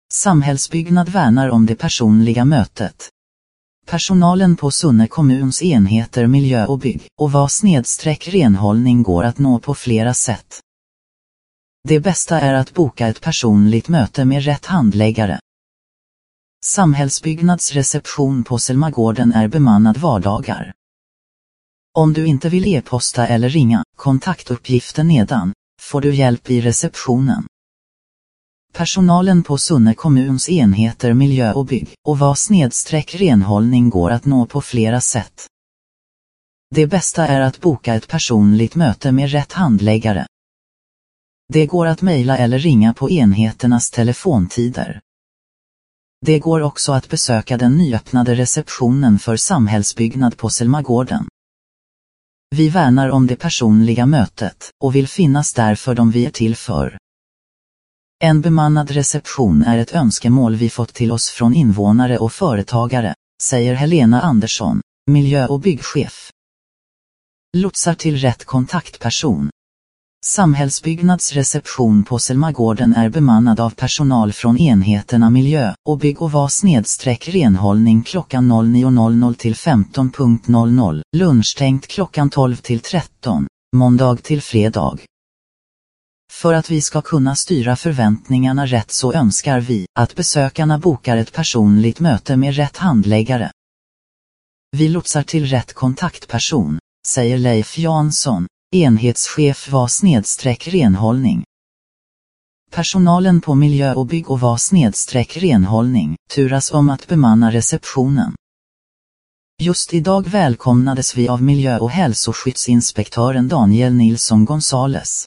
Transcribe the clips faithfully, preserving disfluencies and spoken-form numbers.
Samhällsbyggnad värnar om det personliga mötet. Personalen på Sunne kommuns enheter miljö och bygg och vad snedstreck renhållning går att nå på flera sätt. Det bästa är att boka ett personligt möte med rätt handläggare. Samhällsbyggnads reception på Selmagården är bemannad vardagar. Om du inte vill e-posta eller ringa, kontaktuppgiften nedan, får du hjälp i receptionen. Personalen på Sunne kommuns enheter miljö och bygg och vad snedstreck renhållning går att nå på flera sätt. Det bästa är att boka ett personligt möte med rätt handläggare. Det går att mejla eller ringa på enheternas telefontider. Det går också att besöka den nyöppnade receptionen för samhällsbyggnad på Selmagården. Vi värnar om det personliga mötet och vill finnas där för dem vi är till för. En bemannad reception är ett önskemål vi fått till oss från invånare och företagare, säger Helena Andersson, miljö- och byggchef. Lotsar till rätt kontaktperson. Samhällsbyggnads reception på Selmagården är bemannad av personal från enheterna miljö och bygg och vad snedstreck renhållning klockan nio till femton, lunchtänkt klockan tolv till tretton, måndag till fredag. För att vi ska kunna styra förväntningarna rätt så önskar vi att besökarna bokar ett personligt möte med rätt handläggare. Vi lotsar till rätt kontaktperson, säger Leif Jansson, enhetschef vad snedstreck renhållning. Personalen på miljö och bygg och vad snedstreck renhållning turas om att bemanna receptionen. Just idag välkomnades vi av miljö- och hälsoskyddsinspektören Daniel Nilsson Gonzales.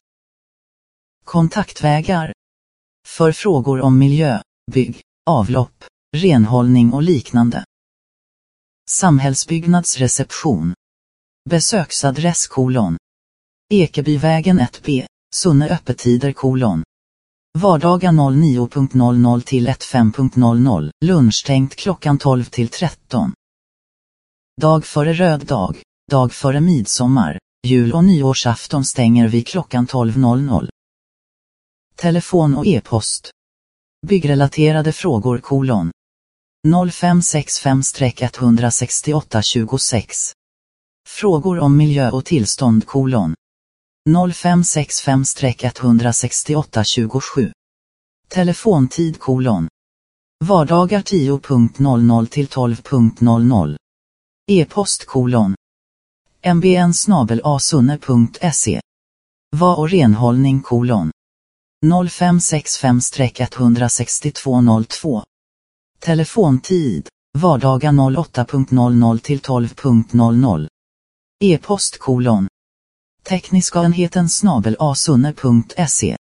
Kontaktvägar. För frågor om miljö, bygg, avlopp, renhållning och liknande. Samhällsbyggnads reception. Besöksadress kolon. Ekebyvägen ett B, Sunne öppettider kolon. Vardagar nio till fem lunchtänkt klockan tolv till tretton. Dag före röd dag, dag före midsommar, jul- och nyårsafton stänger vi klockan tolv. Telefon och e-post. Byggrelaterade frågor kolon. noll fem sex fem ett sex åtta två sex. Frågor om miljö och tillstånd kolon. noll fem sex fem ett sex åtta två sju. Telefontid kolon. Vardagar tio till tolv. E-post kolon. mbn snabel a sunne punkt se. Va och renhållning kolon. noll fem sex fem ett sex två noll två. Telefontid, vardagar åtta till tolv. E-post kolon. Tekniska enheten snabel a sunne punkt se.